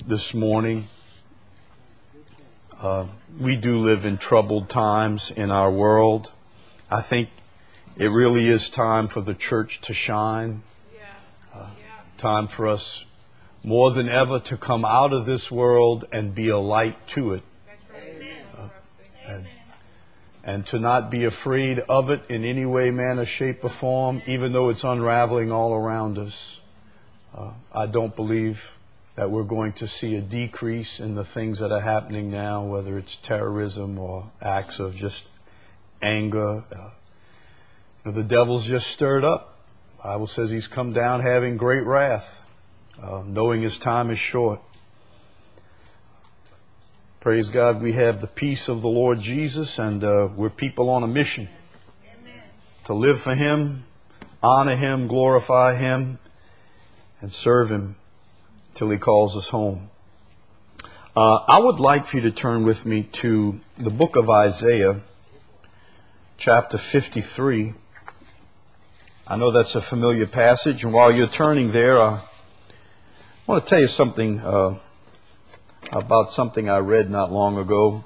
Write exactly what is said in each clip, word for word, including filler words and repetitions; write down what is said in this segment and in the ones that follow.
this morning. Uh, we do live in troubled times in our world. I think it really is time for the church to shine. Uh, time for us more than ever to come out of this world and be a light to it. Uh, and, and to not be afraid of it in any way, manner, shape, or form, even though it's unraveling all around us. Uh, I don't believe that we're going to see a decrease in the things that are happening now, whether it's terrorism or acts of just anger. Uh, the devil's just stirred up. The Bible says he's come down having great wrath, uh, knowing his time is short. Praise God, we have the peace of the Lord Jesus, and uh, we're people on a mission. Amen. To live for Him, honor Him, glorify Him, and serve Him till He calls us home. Uh, I would like for you to turn with me to the book of Isaiah, chapter fifty-three. I know that's a familiar passage, and while you're turning there, uh, I want to tell you something uh, about something I read not long ago.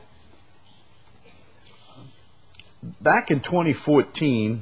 Back in twenty fourteen,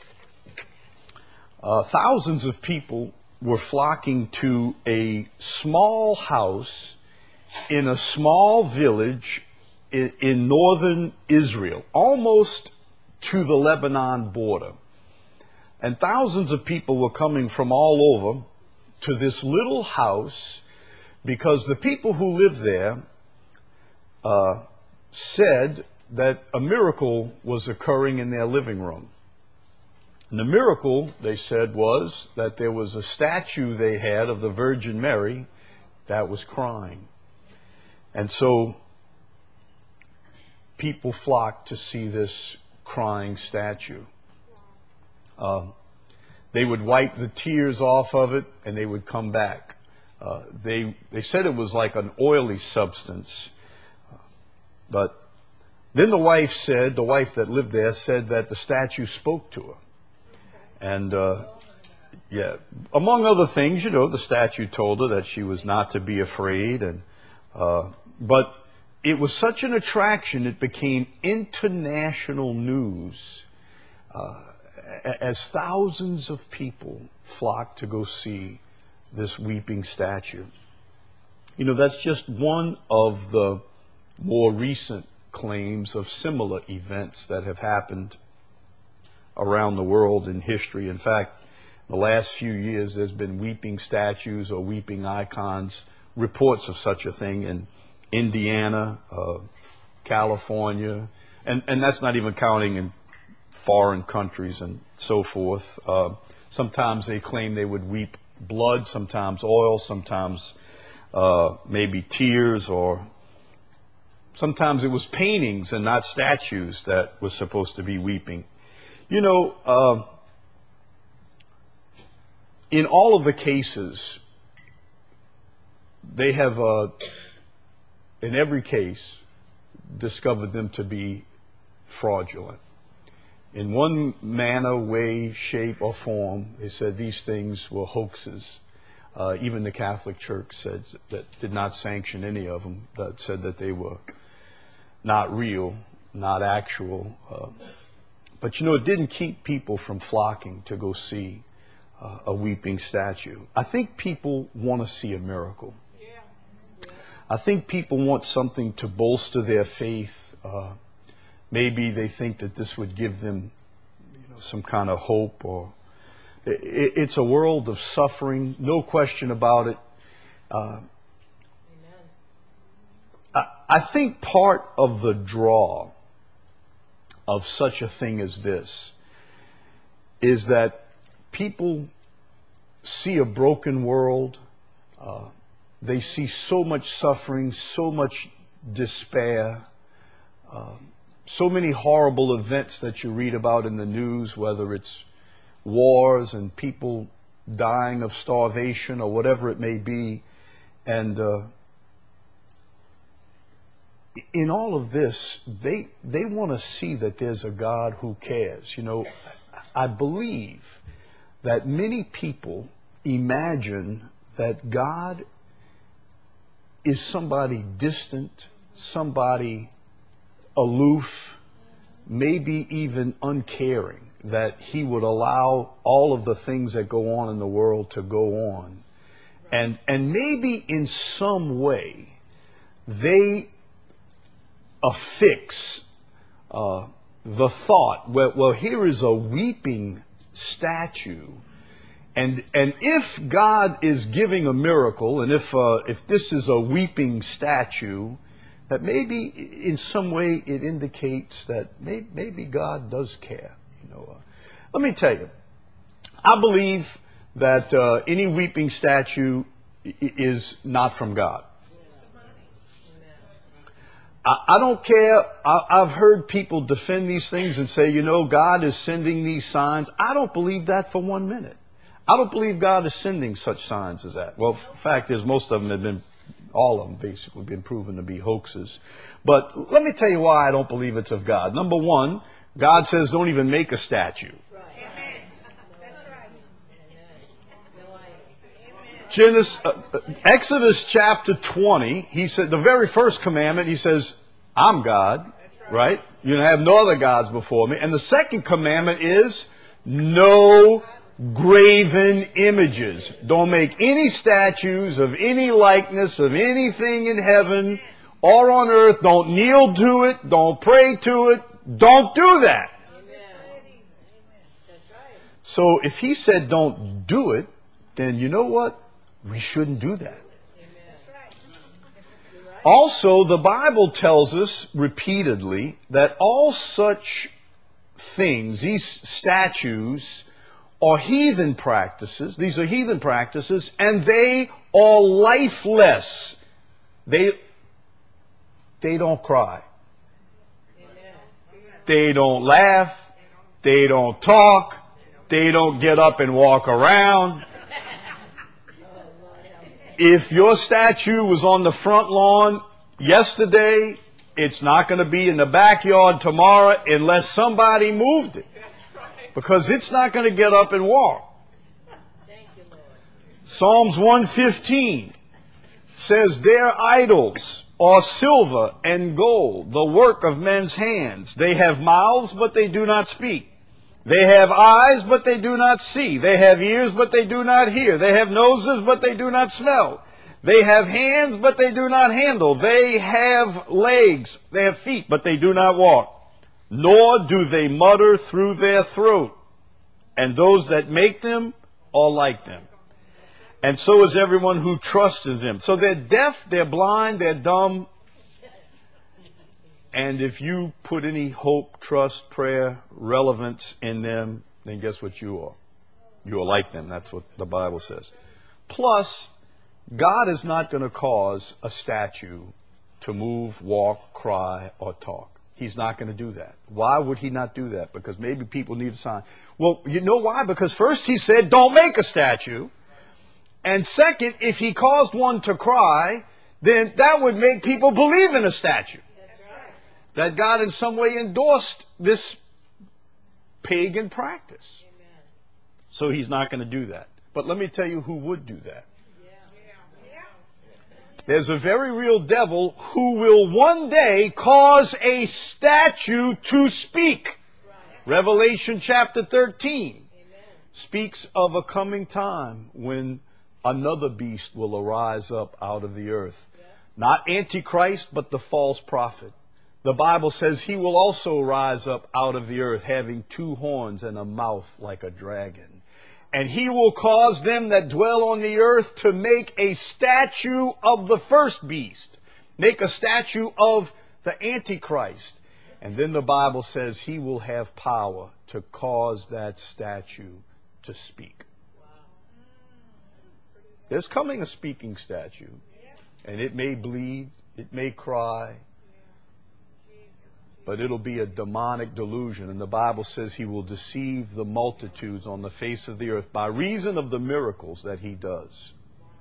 uh, thousands of people were flocking to a small house in a small village in, in northern Israel, almost to the Lebanon border. And thousands of people were coming from all over to this little house because the people who lived there uh, said that a miracle was occurring in their living room. And the miracle, they said, was that there was a statue they had of the Virgin Mary that was crying. And so people flocked to see this crying statue. Uh, they would wipe the tears off of it and they would come back. Uh, they, they said it was like an oily substance. Uh, but then the wife said, the wife that lived there said that the statue spoke to her. And, uh, yeah, among other things, you know, the statue told her that she was not to be afraid. And, uh, but it was such an attraction, it became international news, uh, as thousands of people flocked to go see this weeping statue. You know, that's just one of the more recent claims of similar events that have happened around the world in history. In fact, the last few years there's been weeping statues or weeping icons, reports of such a thing in Indiana, uh, California, and, and that's not even counting in foreign countries and so forth. Uh, sometimes they claim they would weep blood, sometimes oil, sometimes uh, maybe tears, or sometimes it was paintings and not statues that were supposed to be weeping. You know, uh, in all of the cases, they have, uh, in every case, discovered them to be fraudulent. In one manner, way, shape, or form, they said these things were hoaxes. Uh, even the Catholic Church said that did not sanction any of them, that said that they were not real, not actual. Uh, But, you know, it didn't keep people from flocking to go see uh, a weeping statue. I think people want to see a miracle. Yeah. I think people want something to bolster their faith. Uh, maybe they think that this would give them, you know, some kind of hope. Or it, it's a world of suffering, no question about it. Uh, Amen. I, I think part of the draw of such a thing as this is that people see a broken world. Uh, they see so much suffering, so much despair, uh, so many horrible events that you read about in the news, whether it's wars and people dying of starvation or whatever it may be. And uh, in all of this, they they want to see that there's a God who cares. You know, I believe that many people imagine that God is somebody distant, somebody aloof, maybe even uncaring, that he would allow all of the things that go on in the world to go on. And, and maybe in some way they affix uh, the thought, well, well, here is a weeping statue. And and if God is giving a miracle, and if uh, if this is a weeping statue, that maybe in some way it indicates that may, maybe God does care. You know, uh, let me tell you, I believe that uh, any weeping statue is not from God. I, I don't care. I, I've heard people defend these things and say, you know, God is sending these signs. I don't believe that for one minute. I don't believe God is sending such signs as that. Well, the fact is, most of them have been, all of them basically, been proven to be hoaxes. But let me tell you why I don't believe it's of God. Number one, God says don't even make a statue. Genesis, uh, Exodus chapter twenty, he said, the very first commandment, he says, I'm God, right? You have no other gods before me. And the second commandment is, no graven images. Don't make any statues of any likeness of anything in heaven or on earth. Don't kneel to it. Don't pray to it. Don't do that. So if he said don't do it, then you know what? We shouldn't do that. Also, the Bible tells us repeatedly that all such things, these statues, are heathen practices. These are heathen practices, and they are lifeless. They, they don't cry. They don't laugh. They don't talk. They don't get up and walk around. If your statue was on the front lawn yesterday, it's not going to be in the backyard tomorrow unless somebody moved it. Because it's not going to get up and walk. Thank you, Lord. Psalms one fifteen says, their idols are silver and gold, the work of men's hands. They have mouths, but they do not speak. They have eyes, but they do not see. They have ears, but they do not hear. They have noses, but they do not smell. They have hands, but they do not handle. They have legs. They have feet, but they do not walk. Nor do they mutter through their throat. And those that make them are like them. And so is everyone who trusts in them. So they're deaf, they're blind, they're dumb. And if you put any hope, trust, prayer, relevance in them, then guess what you are? You are like them. That's what the Bible says. Plus, God is not going to cause a statue to move, walk, cry, or talk. He's not going to do that. Why would he not do that? Because maybe people need a sign. Well, you know why? Because first he said, don't make a statue. And second, if he caused one to cry, then that would make people believe in a statue. That God in some way endorsed this pagan practice. So he's not going to do that. But let me tell you who would do that. There's a very real devil who will one day cause a statue to speak. Revelation chapter thirteen speaks of a coming time when another beast will arise up out of the earth. Not Antichrist, but the false prophet. The Bible says he will also rise up out of the earth, having two horns and a mouth like a dragon. And he will cause them that dwell on the earth to make a statue of the first beast. Make a statue of the Antichrist. And then the Bible says he will have power to cause that statue to speak. There's coming a speaking statue. And it may bleed, it may cry, but it'll be a demonic delusion. And the Bible says he will deceive the multitudes on the face of the earth by reason of the miracles that he does.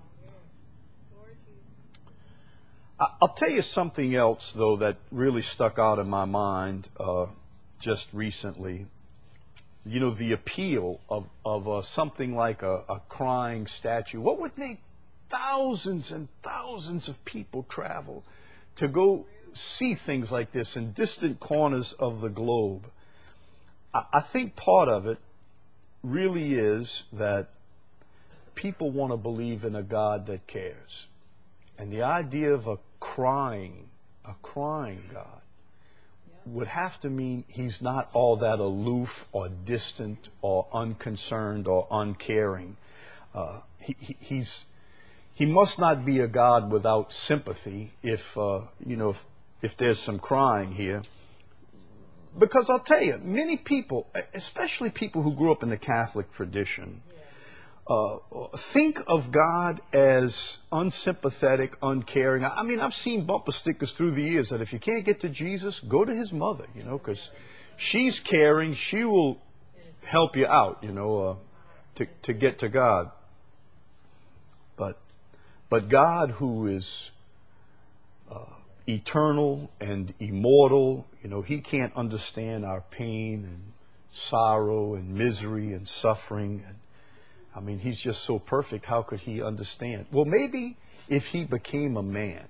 I'll tell you something else, though, that really stuck out in my mind uh, just recently. You know, the appeal of, of uh, something like a, a crying statue. What would make thousands and thousands of people travel to go see things like this in distant corners of the globe. I, I think part of it really is that people want to believe in a God that cares. And the idea of a crying, a crying God would have to mean he's not all that aloof or distant or unconcerned or uncaring. Uh, he, he, he's, he must not be a God without sympathy if, uh, you know, if, if there's some crying here. Because I'll tell you, many people, especially people who grew up in the Catholic tradition, uh, think of God as unsympathetic, uncaring. I mean, I've seen bumper stickers through the years that if you can't get to Jesus, go to his mother, you know, because she's caring. She will help you out, you know, uh, to, to get to God. But, but God, who is uh, eternal and immortal, you know, he can't understand our pain and sorrow and misery and suffering. And I mean, he's just so perfect. How could he understand? Well, maybe if he became a man,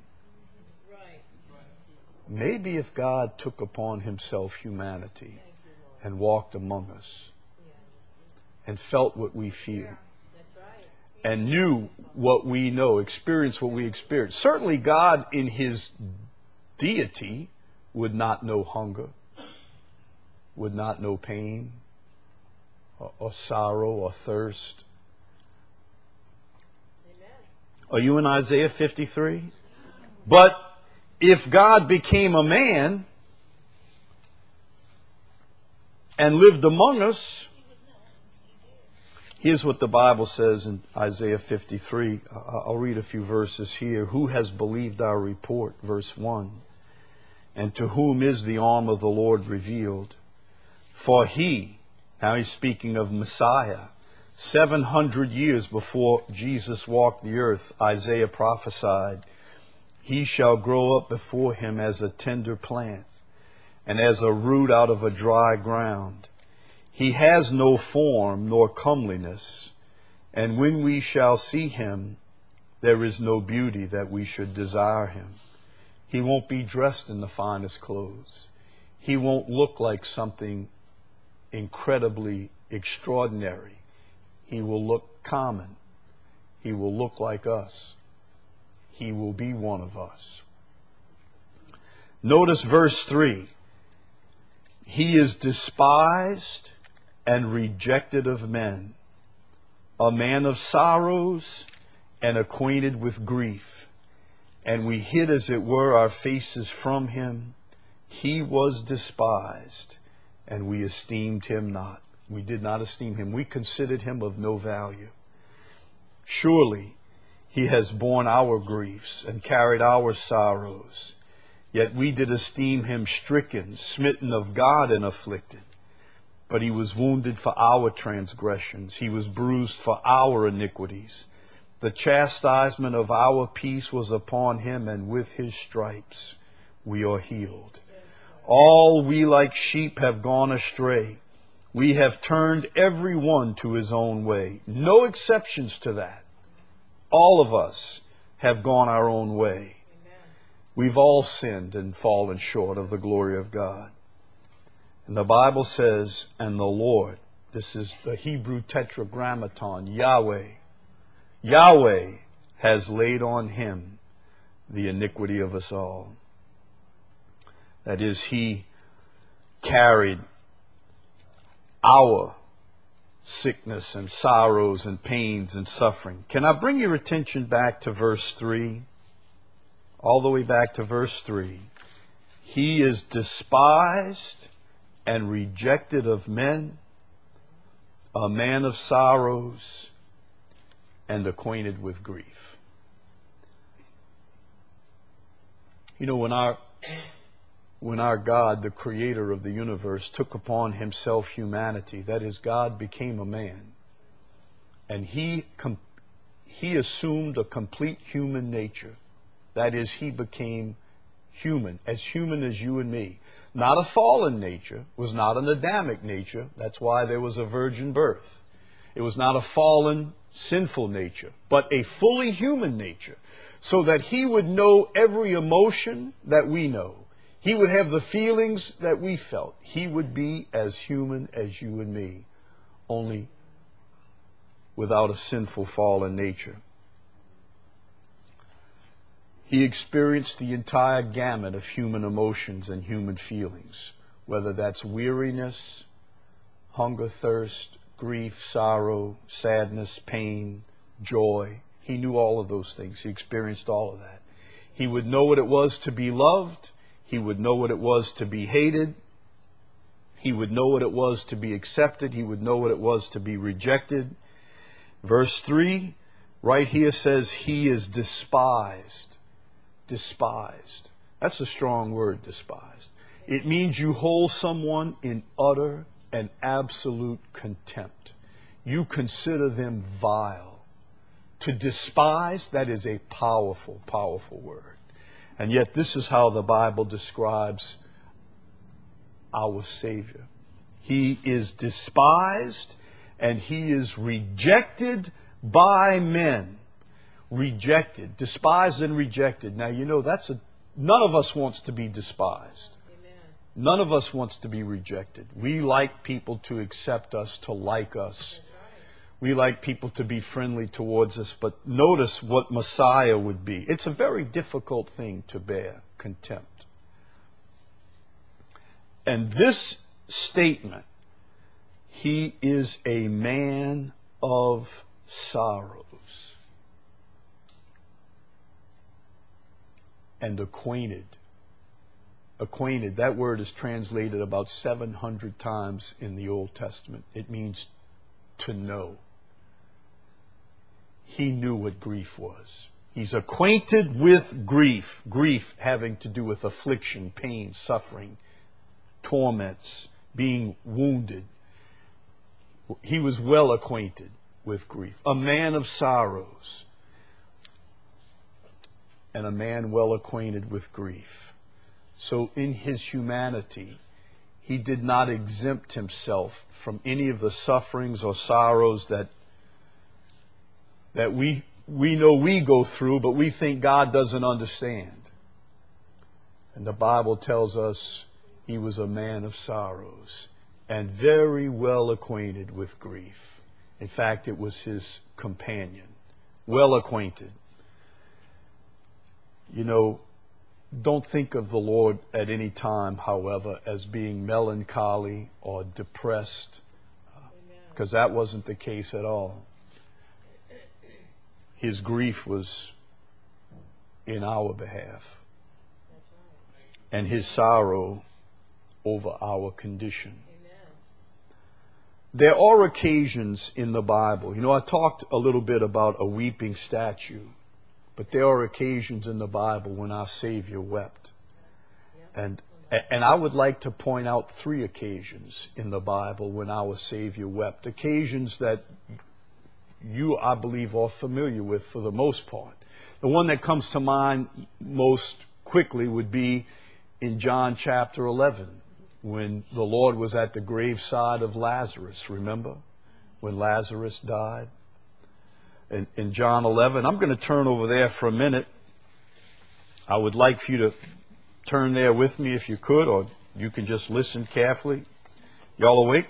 maybe if God took upon himself humanity and walked among us and felt what we feel and knew what we know, experienced what we experience. Certainly God in his deity would not know hunger, would not know pain or, or sorrow or thirst. Amen. Are you in Isaiah fifty-three? But if God became a man and lived among us, here's what the Bible says in Isaiah fifty-three. I'll read a few verses here. Who has believed our report? Verse one. And to whom is the arm of the Lord revealed? For he, now he's speaking of Messiah, seven hundred years before Jesus walked the earth, Isaiah prophesied, he shall grow up before him as a tender plant and as a root out of a dry ground. He has no form nor comeliness, and when we shall see him, there is no beauty that we should desire him. He won't be dressed in the finest clothes. He won't look like something incredibly extraordinary. He will look common. He will look like us. He will be one of us. Notice verse three. He is despised and rejected of men, a man of sorrows and acquainted with grief. And we hid, as it were, our faces from him. He was despised, and we esteemed him not. We did not esteem him. We considered him of no value. Surely he has borne our griefs and carried our sorrows. Yet we did esteem him stricken, smitten of God, and afflicted. But he was wounded for our transgressions. He was bruised for our iniquities. The chastisement of our peace was upon him, and with his stripes we are healed. All we like sheep have gone astray. We have turned every one to his own way. No exceptions to that. All of us have gone our own way. We've all sinned and fallen short of the glory of God. And the Bible says, and the Lord, this is the Hebrew tetragrammaton, Yahweh, Yahweh has laid on him the iniquity of us all. That is, he carried our sickness and sorrows and pains and suffering. Can I bring your attention back to verse three? All the way back to verse three. He is despised and rejected of men, a man of sorrows and acquainted with grief. You know, when our when our God, the creator of the universe, took upon himself humanity, that is, God became a man, and he com- he assumed a complete human nature. That is, he became human, as human as you and me. Not a fallen nature, was not an Adamic nature. That's why there was a virgin birth. It was not a fallen, sinful nature, but a fully human nature, so that he would know every emotion that we know. He would have the feelings that we felt. He would be as human as you and me, only without a sinful, fallen nature. He experienced the entire gamut of human emotions and human feelings, whether that's weariness, hunger, thirst, grief, sorrow, sadness, pain, joy. He knew all of those things. He experienced all of that. He would know what it was to be loved. He would know what it was to be hated. He would know what it was to be accepted. He would know what it was to be rejected. Verse three, right here says, he is despised. Despised. That's a strong word, despised. It means you hold someone in utter and absolute contempt. You consider them vile. To despise, that is a powerful, powerful word. And yet this is how the Bible describes our Savior. He is despised and he is rejected by men. Rejected, despised and rejected. Now, you know, that's a, none of us wants to be despised. Amen. None of us wants to be rejected. We like people to accept us, to like us. We like people to be friendly towards us. But notice what Messiah would be. It's a very difficult thing to bear, contempt. And this statement, he is a man of sorrows and acquainted. Acquainted, that word is translated about seven hundred times in the Old Testament. It means to know. He knew what grief was. He's acquainted with grief. Grief having to do with affliction, pain, suffering, torments, being wounded. He was well acquainted with grief. A man of sorrows. And a man well acquainted with grief. So in his humanity, he did not exempt himself from any of the sufferings or sorrows that that we we know we go through, but we think God doesn't understand. And the Bible tells us he was a man of sorrows and very well acquainted with grief. In fact, it was his companion, well acquainted. You know, don't think of the Lord at any time, however, as being melancholy or depressed, because that wasn't the case at all. His grief was in our behalf, and his sorrow over our condition. There are occasions in the Bible, you know, I talked a little bit about a weeping statue. But there are occasions in the Bible when our Savior wept. And and I would like to point out three occasions in the Bible when our Savior wept. Occasions that you, I believe, are familiar with for the most part. The one that comes to mind most quickly would be in John chapter eleven, when the Lord was at the graveside of Lazarus, remember? When Lazarus died. In, in John eleven. I'm going to turn over there for a minute. I would like for you to turn there with me if you could, or you can just listen carefully. Y'all awake?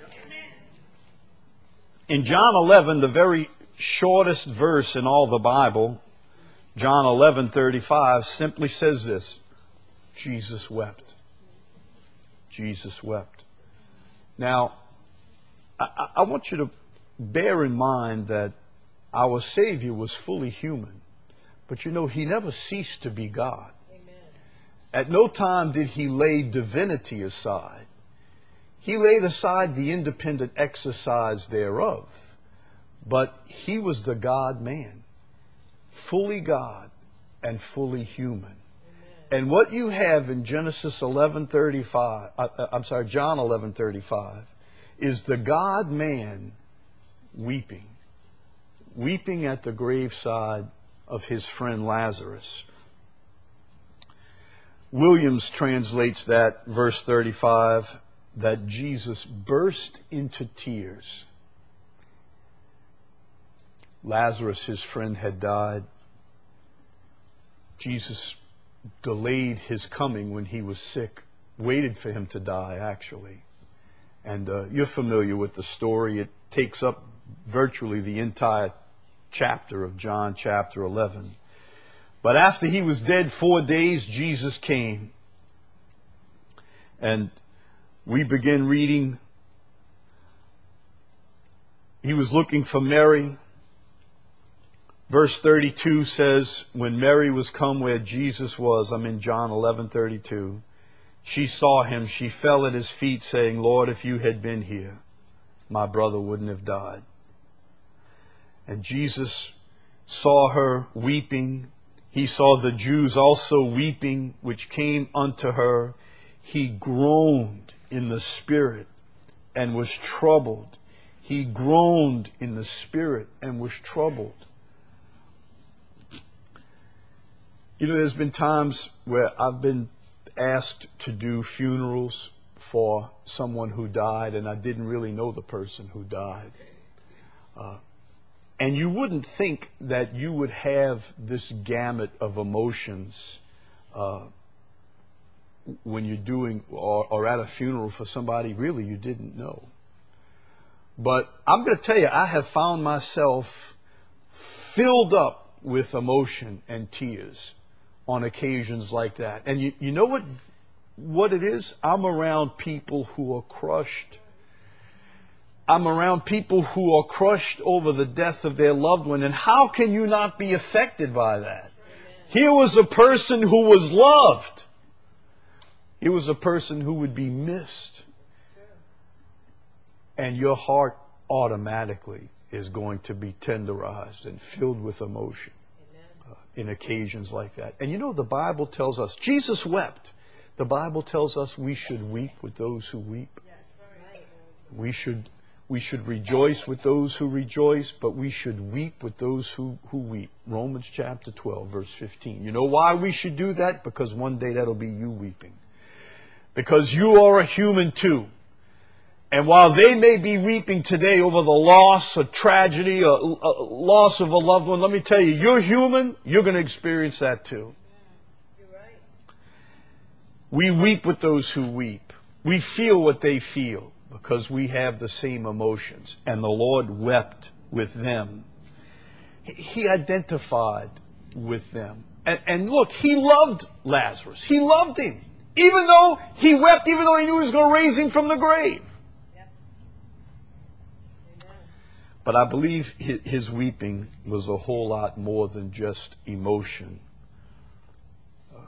In John eleven, the very shortest verse in all the Bible, John eleven thirty-five, simply says this: Jesus wept. Jesus wept. Now, I, I want you to bear in mind that our Savior was fully human. But you know, he never ceased to be God. Amen. At no time did he lay divinity aside. He laid aside the independent exercise thereof. But he was the God-man, fully God and fully human. Amen. And what you have in Genesis eleven thirty-five, uh, I'm sorry, John eleven thirty-five, is the God-man weeping. Weeping at the graveside of his friend Lazarus. Williams translates that, verse thirty-five, that Jesus burst into tears Lazarus, his friend, had died, Jesus delayed his coming when he was sick, waited for him to die, actually. And uh, you're familiar with the story. It takes up virtually the entire chapter of John chapter eleven. But after he was dead four days, Jesus came. And we begin reading. He was looking for Mary. Verse thirty-two says, when Mary was come where Jesus was, I'm in John eleven thirty-two, she saw him, she fell at his feet saying, Lord, if you had been here, my brother wouldn't have died. And Jesus saw her weeping. He saw the Jews also weeping, which came unto her. He groaned in the spirit and was troubled. He groaned in the spirit and was troubled. You know, there's been times where I've been asked to do funerals for someone who died, and I didn't really know the person who died. Uh, and you wouldn't think that you would have this gamut of emotions uh, when you're doing or, or at a funeral for somebody really you didn't know. But I'm going to tell you, I have found myself filled up with emotion and tears on occasions like that. And you, you know what, what it is? I'm around people who are crushed. I'm around people who are crushed over the death of their loved one. And how can you not be affected by that? Here was a person who was loved. Here was a person who would be missed. And your heart automatically is going to be tenderized and filled with emotion uh, in occasions like that. And you know, the Bible tells us, Jesus wept. The Bible tells us we should weep with those who weep. We should, we should rejoice with those who rejoice, but we should weep with those who, who weep. Romans chapter twelve, verse fifteen. You know why we should do that? Because one day that'll be you weeping. Because you are a human too. And while they may be weeping today over the loss or tragedy or uh, loss of a loved one, let me tell you, you're human, you're going to experience that too. You're right. We weep with those who weep. We feel what they feel because we have the same emotions. And the Lord wept with them. He identified with them. And, and look, He loved Lazarus. He loved him. Even though he wept, even though he knew He was going to raise him from the grave. But I believe his weeping was a whole lot more than just emotion. Uh,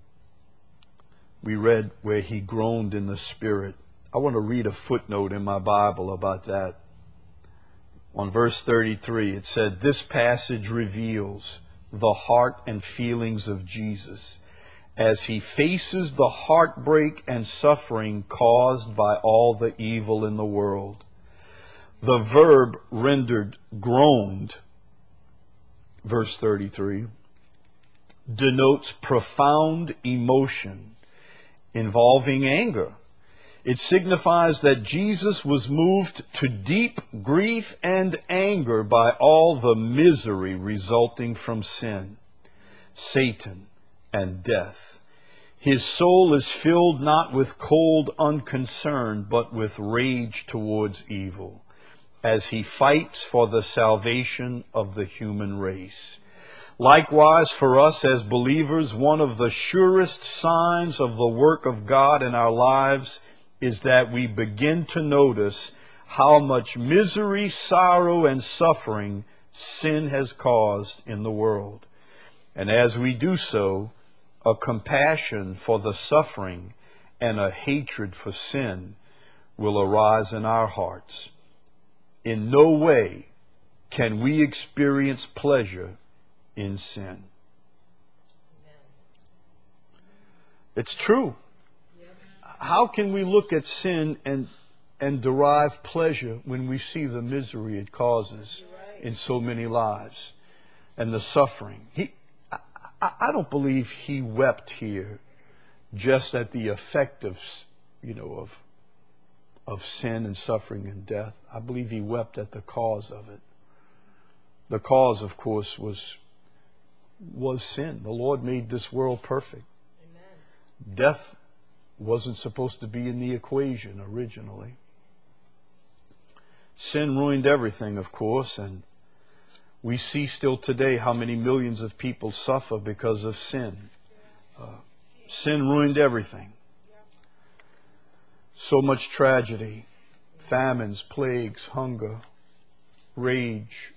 we read where he groaned in the spirit. I want to read a footnote in my Bible about that. On verse thirty-three, it said, this passage reveals the heart and feelings of Jesus as He faces the heartbreak and suffering caused by all the evil in the world. The verb rendered groaned, verse thirty-three, denotes profound emotion involving anger. It signifies that Jesus was moved to deep grief and anger by all the misery resulting from sin, Satan, and death. His soul is filled not with cold unconcern, but with rage towards evil, as He fights for the salvation of the human race. Likewise, for us as believers, one of the surest signs of the work of God in our lives is that we begin to notice how much misery, sorrow, and suffering sin has caused in the world. And as we do so, a compassion for the suffering and a hatred for sin will arise in our hearts. In no way can we experience pleasure in sin. It's true. How can we look at sin and and derive pleasure when we see the misery it causes in so many lives and the suffering? He, I, I don't believe He wept here just at the effect of, you know, of of sin and suffering and death. I believe He wept at the cause of it. The cause, of course, was was sin. The Lord made this world perfect. Amen. Death wasn't supposed to be in the equation originally. Sin ruined everything, of course, and we see still today how many millions of people suffer because of sin. Uh, sin ruined everything. So much tragedy, famines, plagues, hunger, rage.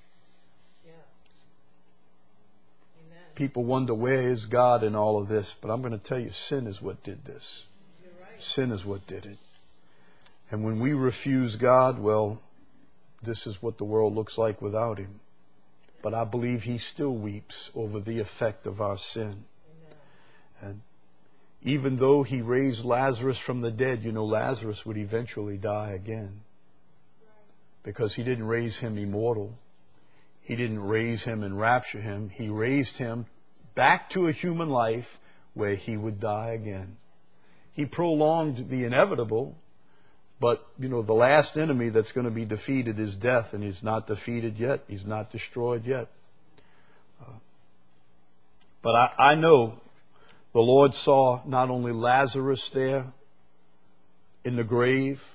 People wonder, where is God in all of this? But I'm going to tell you, sin is what did this. Right. Sin is what did it. And when we refuse God, well, this is what the world looks like without Him. But I believe He still weeps over the effect of our sin. Amen. And even though He raised Lazarus from the dead, you know, Lazarus would eventually die again. Because He didn't raise him immortal. He didn't raise him and rapture him. He raised him back to a human life where he would die again. He prolonged the inevitable, but, you know, the last enemy that's going to be defeated is death, and he's not defeated yet. He's not destroyed yet. Uh, but I, I know the Lord saw not only Lazarus there in the grave,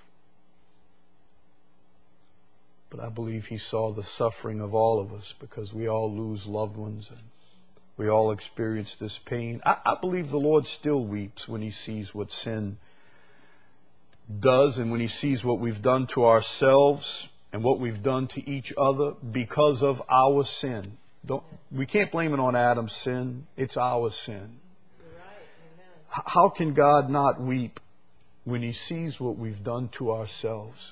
but I believe He saw the suffering of all of us, because we all lose loved ones and we all experience this pain. I, I believe the Lord still weeps when He sees what sin does, and when He sees what we've done to ourselves and what we've done to each other because of our sin. Don't, we can't blame it on Adam's sin. It's our sin. You're right. Amen. How can God not weep when He sees what we've done to ourselves?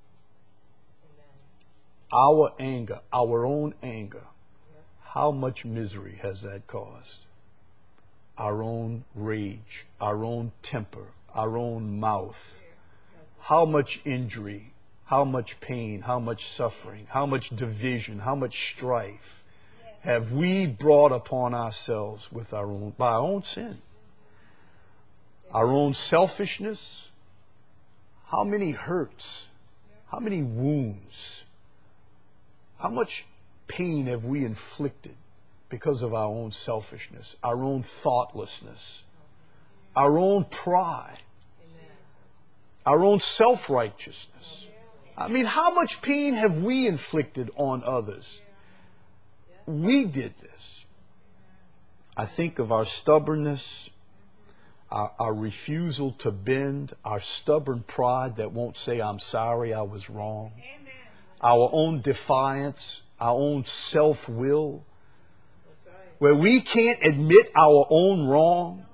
Our anger, our own anger, how much misery has that caused? Our own rage, our own temper, our own mouth. How much injury, how much pain, how much suffering, how much division, how much strife have we brought upon ourselves with our own, by our own sin? Our own selfishness. How many hurts, how many wounds, how much pain have we inflicted because of our own selfishness, our own thoughtlessness, our own pride, our own self-righteousness? I mean, how much pain have we inflicted on others? We did this. I think of our stubbornness, our, our refusal to bend, our stubborn pride that won't say, I'm sorry, I was wrong. Our own defiance, our own self-will, where we can't admit our own wrong,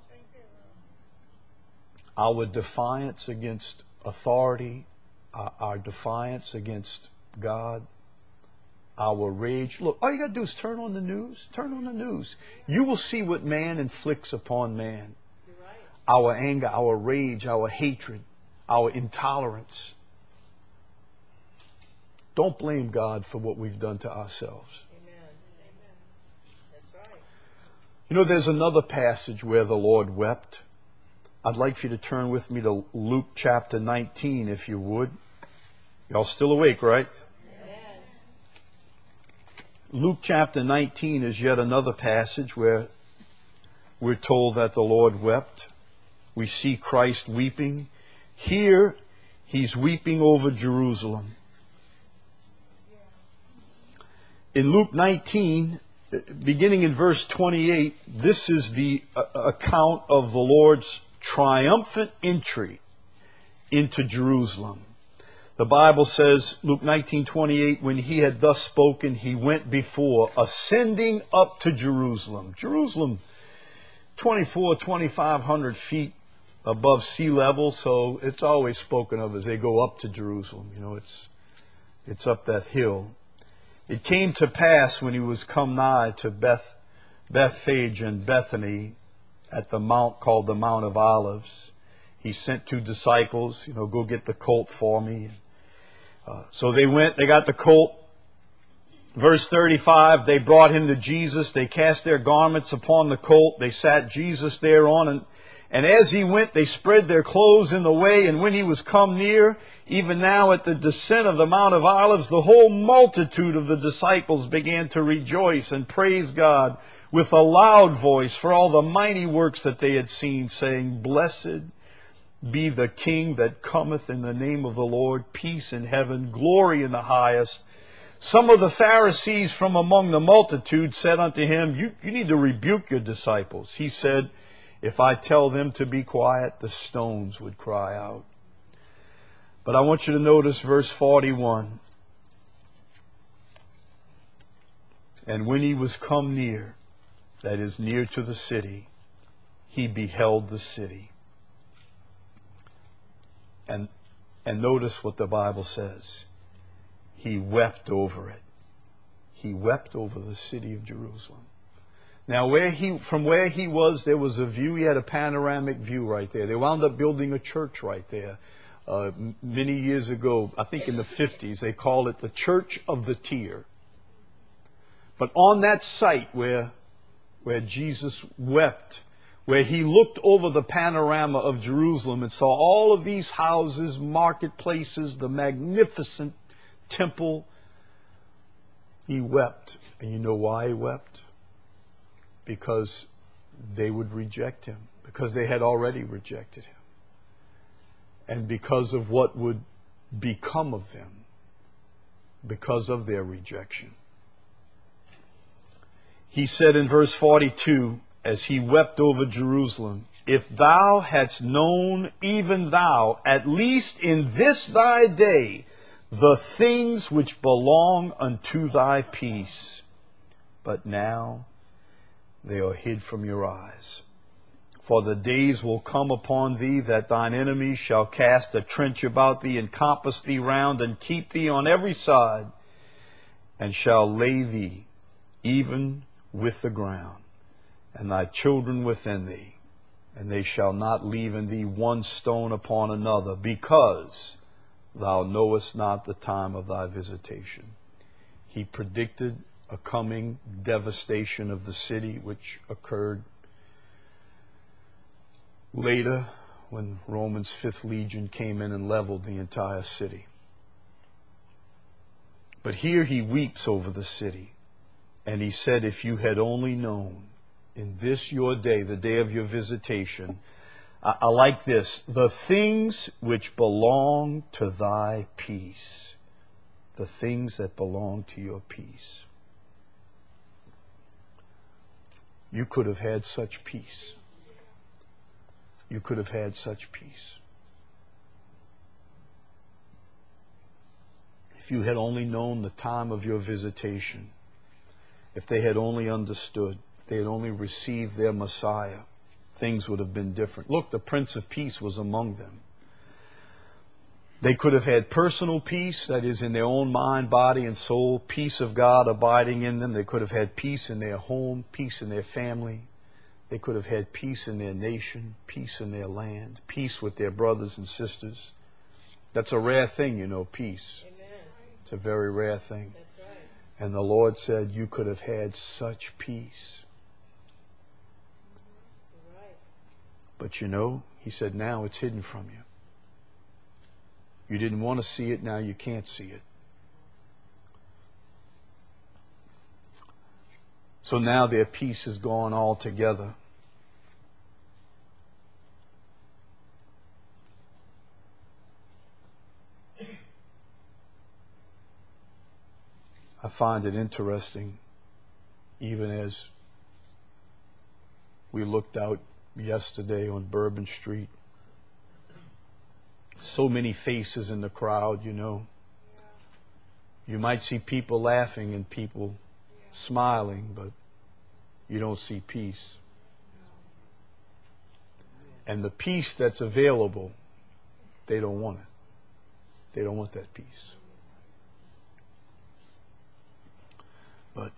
our defiance against authority, our, our defiance against God, our rage. Look, all you got to do is turn on the news. Turn on the news. You will see what man inflicts upon man. Our anger, our rage, our hatred, our intolerance. Don't blame God for what we've done to ourselves. Amen. That's right. You know, there's another passage where the Lord wept. I'd like for you to turn with me to Luke chapter nineteen, if you would. Y'all still awake, right? Amen. Luke chapter nineteen is yet another passage where we're told that the Lord wept. We see Christ weeping. Here, He's weeping over Jerusalem. In Luke nineteen, beginning in verse twenty-eight, this is the uh, account of the Lord's triumphant entry into Jerusalem. The Bible says, Luke nineteen twenty-eight, when He had thus spoken, He went before, ascending up to Jerusalem. Jerusalem, twenty-four, twenty-five hundred feet above sea level, so it's always spoken of as they go up to Jerusalem. You know, it's it's up that hill. It came to pass when He was come nigh to Beth, Bethphage and Bethany at the mount called the Mount of Olives, He sent two disciples, you know, go get the colt for me. Uh, so they went, they got the colt. Verse thirty-five, they brought Him to Jesus. They cast their garments upon the colt. They sat Jesus thereon, and, And as he went, they spread their clothes in the way. And when he was come near, even now at the descent of the Mount of Olives, the whole multitude of the disciples began to rejoice and praise God with a loud voice for all the mighty works that they had seen, saying, Blessed be the King that cometh in the name of the Lord, peace in heaven, glory in the highest. Some of the Pharisees from among the multitude said unto him, You, you need to rebuke your disciples. He said, If I tell them to be quiet, the stones would cry out. But I want you to notice verse forty-one. And when he was come near, that is near to the city, he beheld the city. And, and notice what the Bible says. He wept over it. He wept over the city of Jerusalem. Now, where he, from where he was, there was a view. He had a panoramic view right there. They wound up building a church right there. Uh, many years ago, I think in the fifties, they called it the Church of the Tear. But on that site where, where Jesus wept, where he looked over the panorama of Jerusalem and saw all of these houses, marketplaces, the magnificent temple, he wept. And you know why he wept? Because they would reject him. Because they had already rejected him. And because of what would become of them. Because of their rejection. He said in verse forty-two, as he wept over Jerusalem, If thou hadst known, even thou, at least in this thy day, the things which belong unto thy peace. But now they are hid from your eyes. For the days will come upon thee that thine enemies shall cast a trench about thee, and compass thee round, and keep thee on every side, and shall lay thee even with the ground, and thy children within thee, and they shall not leave in thee one stone upon another, because thou knowest not the time of thy visitation. He predicted a coming devastation of the city, which occurred later when Rome's Fifth Legion came in and leveled the entire city. But here he weeps over the city. And he said, if you had only known in this your day, the day of your visitation, I, I like this, the things which belong to thy peace. The things that belong to your peace. You could have had such peace. You could have had such peace. If you had only known the time of your visitation, if they had only understood, if they had only received their Messiah, things would have been different. Look, the Prince of Peace was among them. They could have had personal peace, that is in their own mind, body, and soul, peace of God abiding in them. They could have had peace in their home, peace in their family. They could have had peace in their nation, peace in their land, peace with their brothers and sisters. That's a rare thing, you know, peace. Amen. It's a very rare thing. That's right. And the Lord said, you could have had such peace. Right. But you know, he said, now it's hidden from you. You didn't want to see it, now you can't see it. So now their peace is gone altogether. I find it interesting, even as we looked out yesterday on Bourbon Street. So many faces in the crowd, you know. You might see people laughing and people smiling, but you don't see peace. And the peace that's available, they don't want it. They don't want that peace. But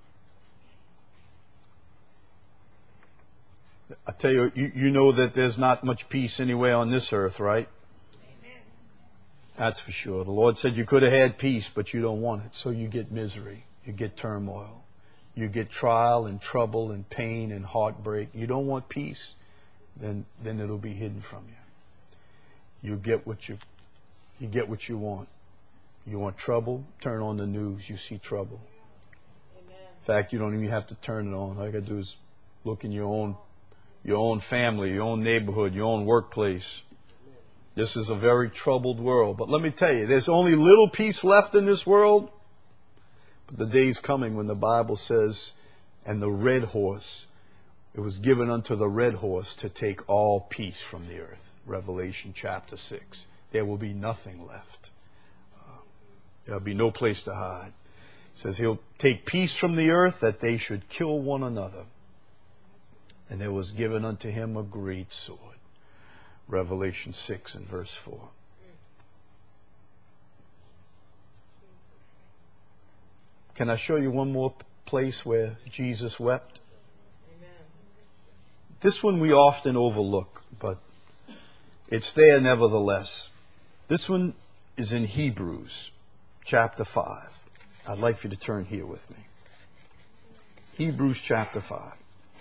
I tell you, you, you know that there's not much peace anywhere on this earth, right? Amen. That's for sure. The Lord said you could have had peace, but you don't want it. So you get misery. You get turmoil. You get trial and trouble and pain and heartbreak. You don't want peace. then then it'll be hidden from you. You get what you you get what you want. You want trouble? Turn on the news. You see trouble. Amen. In fact, you don't even have to turn it on. All you got to do is look in your own your own family, your own neighborhood, your own workplace. This is a very troubled world. But let me tell you, there's only little peace left in this world. But the day's coming when the Bible says, and the red horse, it was given unto the red horse to take all peace from the earth. Revelation chapter six. There will be nothing left. Uh, there'll be no place to hide. It says he'll take peace from the earth that they should kill one another. And there was given unto him a great sword. Revelation six and verse four. Can I show you one more place where Jesus wept? Amen. This one we often overlook, but it's there nevertheless. This one is in Hebrews chapter five. I'd like for you to turn here with me. Hebrews chapter five.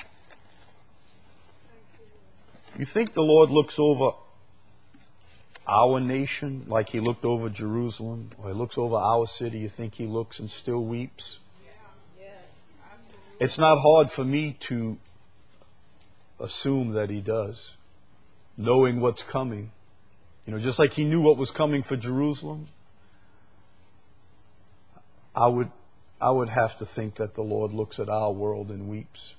You think the Lord looks over our nation like he looked over Jerusalem, or he looks over our city? You think he looks and still weeps? Yeah. Yes. It's not hard for me to assume that he does, knowing what's coming. You know, just like he knew what was coming for Jerusalem, I would, I would have to think that the Lord looks at our world and weeps.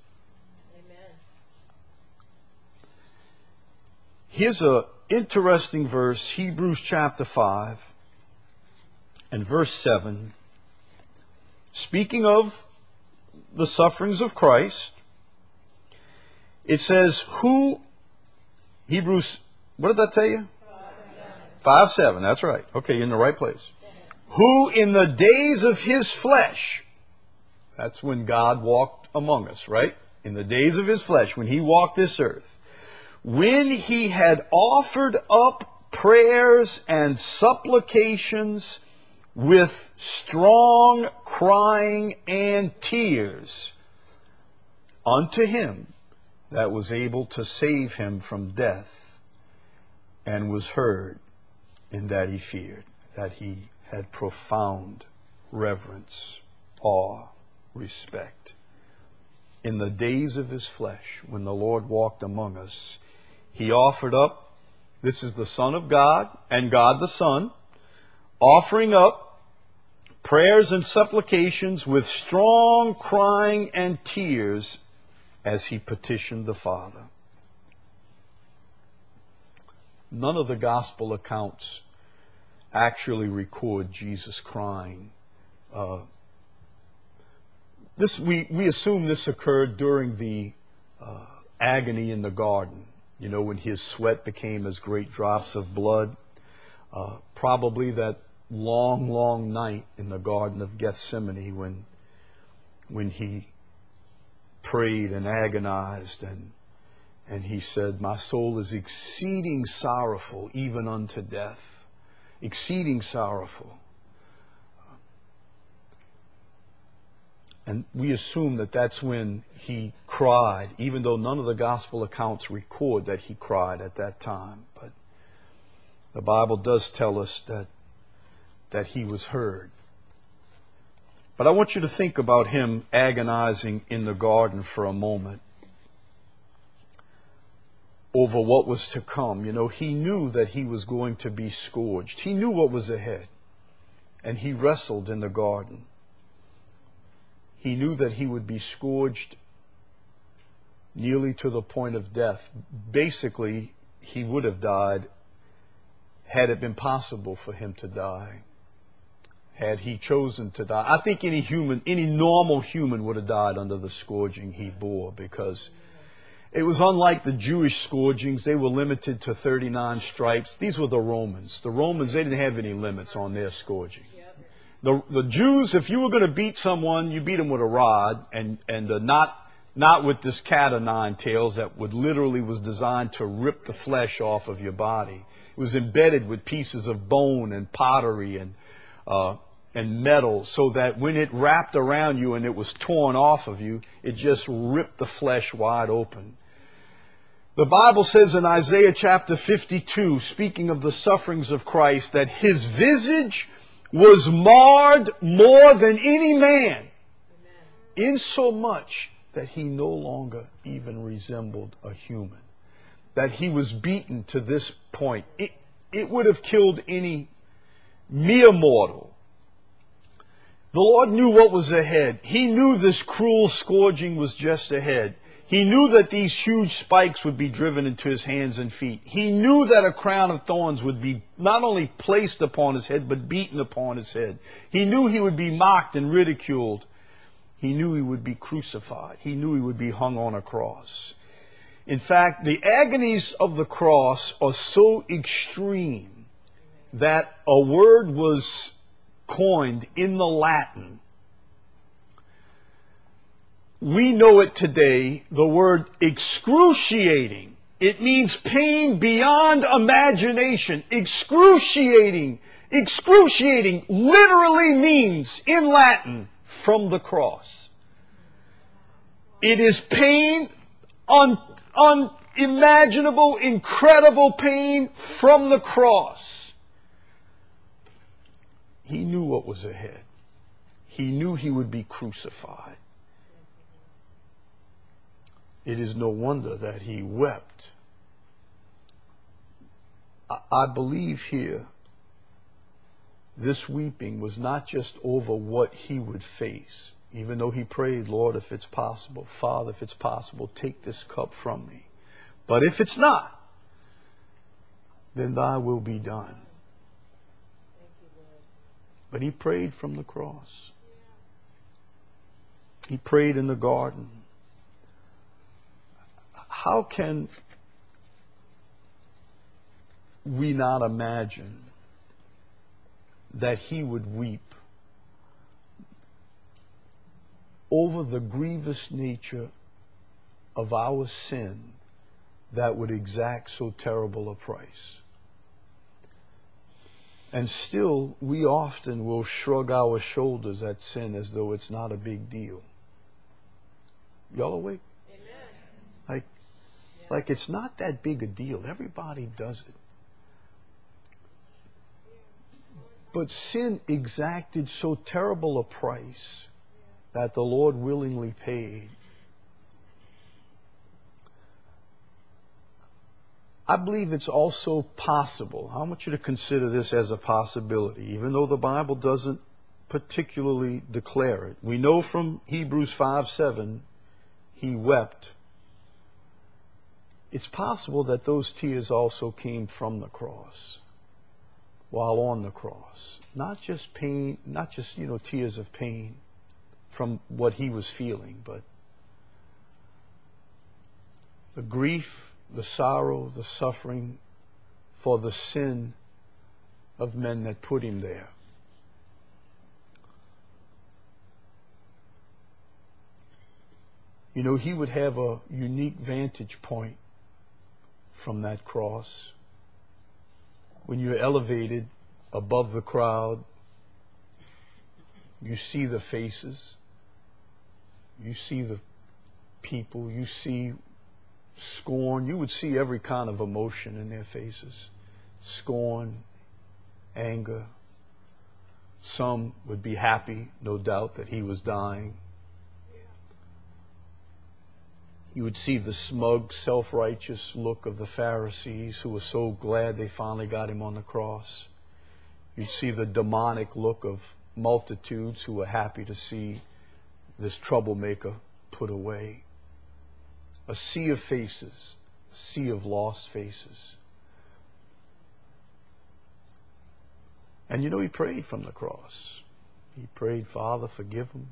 Here's an interesting verse, Hebrews chapter five and verse seven. Speaking of the sufferings of Christ, it says, who, Hebrews, what did that tell you? five seven, that's right. Okay, you're in the right place. Who in the days of his flesh, that's when God walked among us, right? In the days of his flesh, when he walked this earth, when he had offered up prayers and supplications with strong crying and tears unto him that was able to save him from death, and was heard, in that he feared, that he had profound reverence, awe, respect. In the days of his flesh, when the Lord walked among us, he offered up, this is the Son of God and God the Son, offering up prayers and supplications with strong crying and tears as he petitioned the Father. None of the gospel accounts actually record Jesus crying. Uh, this we, we assume this occurred during the uh, agony in the garden. You know, when his sweat became as great drops of blood. Uh, probably that long, long night in the Garden of Gethsemane when, when he prayed and agonized and, and he said, my soul is exceeding sorrowful, even unto death. Exceeding sorrowful. And we assume that that's when he cried, even though none of the gospel accounts record that he cried at that time. But the Bible does tell us that, that he was heard. But I want you to think about him agonizing in the garden for a moment over what was to come. You know, he knew that he was going to be scourged. He knew what was ahead. And he wrestled in the garden. He knew that he would be scourged nearly to the point of death. Basically, he would have died had it been possible for him to die. Had he chosen to die. I think any human, any normal human would have died under the scourging he bore, because it was unlike the Jewish scourgings. They were limited to thirty-nine stripes. These were the Romans. The Romans, they didn't have any limits on their scourging. The, the Jews, if you were going to beat someone, you beat them with a rod, and, and uh, not, not with this cat o' nine tails that would literally was designed to rip the flesh off of your body. It was embedded with pieces of bone and pottery and, uh, and metal, so that when it wrapped around you and it was torn off of you, it just ripped the flesh wide open. The Bible says in Isaiah chapter fifty-two, speaking of the sufferings of Christ, that his visage was marred more than any man, insomuch that he no longer even resembled a human. That he was beaten to this point. It, it would have killed any mere mortal. The Lord knew what was ahead. He knew this cruel scourging was just ahead. He knew that these huge spikes would be driven into his hands and feet. He knew that a crown of thorns would be not only placed upon his head, but beaten upon his head. He knew he would be mocked and ridiculed. He knew he would be crucified. He knew he would be hung on a cross. In fact, the agonies of the cross are so extreme that a word was coined in the Latin. We know it today, the word excruciating. It means pain beyond imagination. Excruciating. Excruciating literally means, in Latin, from the cross. It is pain, un, unimaginable, incredible pain from the cross. He knew what was ahead. He knew he would be crucified. It is no wonder that he wept. I believe here, this weeping was not just over what he would face, even though he prayed, Lord, if it's possible, Father, if it's possible, take this cup from me. But if it's not, then thy will be done. But he prayed from the cross. He prayed in the garden. How can we not imagine that he would weep over the grievous nature of our sin that would exact so terrible a price? And still, we often will shrug our shoulders at sin as though it's not a big deal. Y'all awake? Amen. Like, like it's not that big a deal. Everybody does it. But sin exacted so terrible a price that the Lord willingly paid. I believe it's also possible. I want you to consider this as a possibility, even though the Bible doesn't particularly declare it. We know from Hebrews five seven, he wept. It's possible that those tears also came from the cross, while on the cross. Not just pain, not just, you know, tears of pain from what he was feeling, but the grief, the sorrow, the suffering for the sin of men that put him there. You know, he would have a unique vantage point from that cross. When you're elevated above the crowd, you see the faces, you see the people, you see scorn. You would see every kind of emotion in their faces. Scorn, anger. Some would be happy, no doubt, that he was dying. You would see the smug, self-righteous look of the Pharisees who were so glad they finally got him on the cross. You'd see the demonic look of multitudes who were happy to see this troublemaker put away. A sea of faces, a sea of lost faces. And you know, he prayed from the cross. He prayed, Father, forgive them.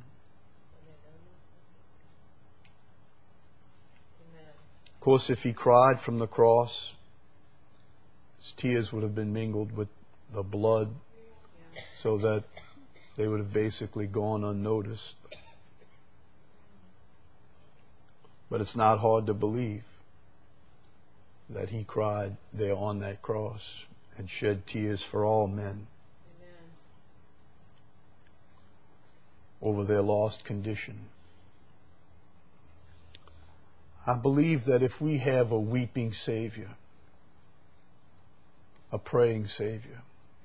Of course, if he cried from the cross, his tears would have been mingled with the blood so that they would have basically gone unnoticed. But it's not hard to believe that he cried there on that cross and shed tears for all men. Amen. Over their lost condition. I believe that if we have a weeping Savior, a praying Savior,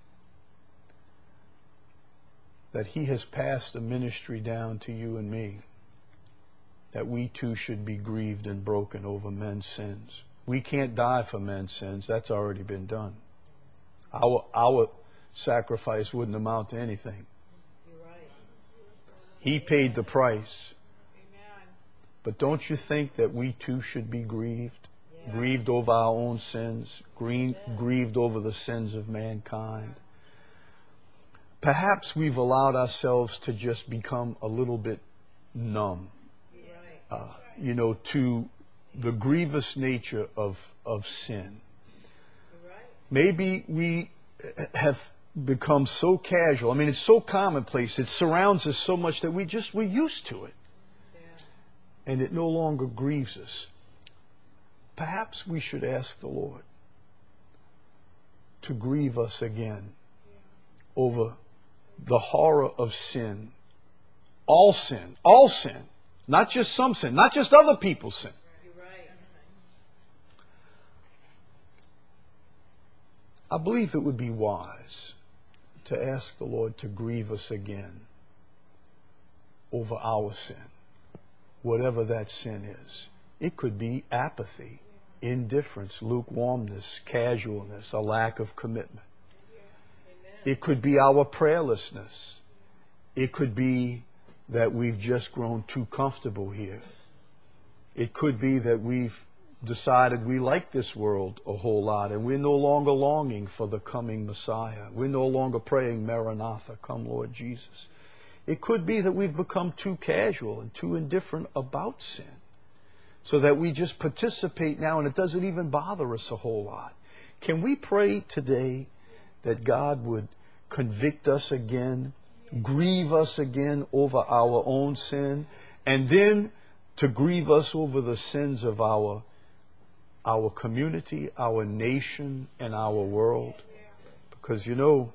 that He has passed a ministry down to you and me, that we too should be grieved and broken over men's sins. We can't die for men's sins. That's already been done. Our, our sacrifice wouldn't amount to anything. He paid the price. But don't you think that we too should be grieved? Yeah. Grieved over our own sins, grieved, grieved over the sins of mankind. Perhaps we've allowed ourselves to just become a little bit numb, uh, you know, to the grievous nature of, of sin. Maybe we have become so casual. I mean, it's so commonplace. It surrounds us so much that we just, we're used to it. And it no longer grieves us. Perhaps we should ask the Lord to grieve us again over the horror of sin. All sin. All sin. Not just some sin. Not just other people's sin. I believe it would be wise to ask the Lord to grieve us again over our sin, whatever that sin is. It could be apathy, indifference, lukewarmness, casualness, a lack of commitment. It could be our prayerlessness. It could be that we've just grown too comfortable here. It could be that we've decided we like this world a whole lot and we're no longer longing for the coming Messiah. We're no longer praying, Maranatha, come Lord Jesus. It could be that we've become too casual and too indifferent about sin, so that we just participate now and it doesn't even bother us a whole lot. Can we pray today that God would convict us again, grieve us again over our own sin, and then to grieve us over the sins of our our community, our nation, and our world? Because, you know,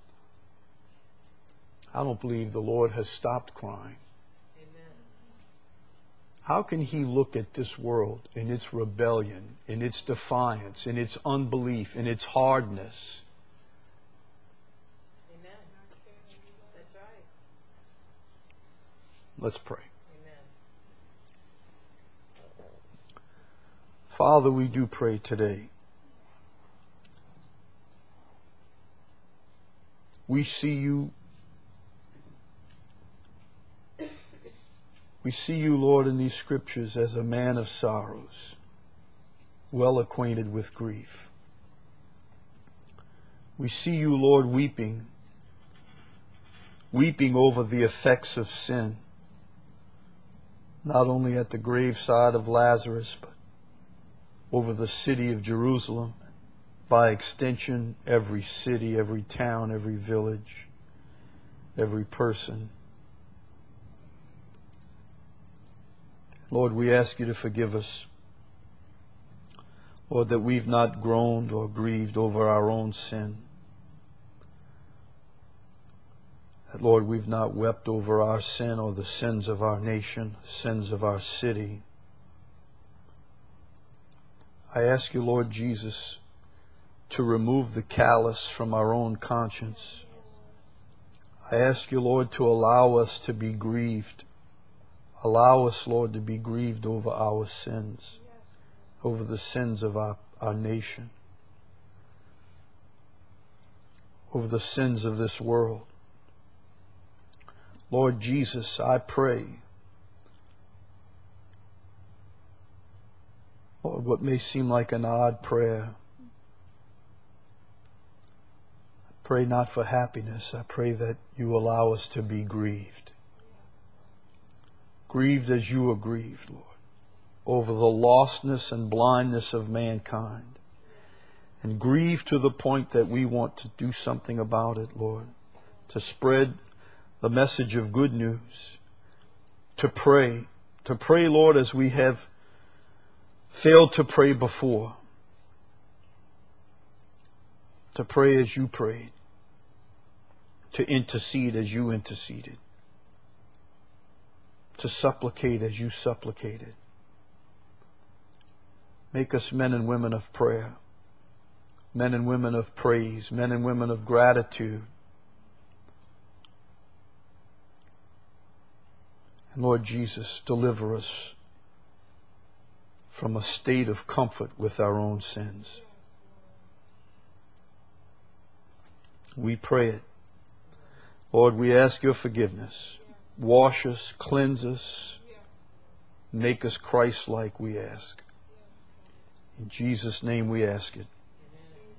I don't believe the Lord has stopped crying. Amen. How can He look at this world in its rebellion, in its defiance, in its unbelief, in its hardness? Amen. That's right. Let's pray. Father, we do pray today. We see you. We see you, Lord, in these scriptures as a man of sorrows, well acquainted with grief. We see you, Lord, weeping, weeping over the effects of sin, not only at the graveside of Lazarus, but over the city of Jerusalem, by extension, every city, every town, every village, every person. Lord, we ask you to forgive us. Lord, that we've not groaned or grieved over our own sin. That, Lord, we've not wept over our sin or the sins of our nation, sins of our city. I ask you, Lord Jesus, to remove the callous from our own conscience. I ask you, Lord, to allow us to be grieved. Allow us, Lord, to be grieved over our sins, over the sins of our, our nation, over the sins of this world. Lord Jesus, I pray, Lord, what may seem like an odd prayer, I pray not for happiness. I pray that you allow us to be grieved. Grieved as you are grieved, Lord, over the lostness and blindness of mankind. And grieved to the point that we want to do something about it, Lord, to spread the message of good news, to pray, to pray, Lord, as we have failed to pray before, to pray as you prayed, to intercede as you interceded, to supplicate as you supplicated. Make us men and women of prayer, men and women of praise, men and women of gratitude. And Lord Jesus, deliver us from a state of comfort with our own sins. We pray it. Lord, we ask your forgiveness. Wash us, cleanse us, make us Christ-like, we ask. In Jesus' name we ask it.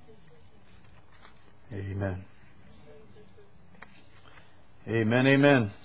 Amen. Amen, amen.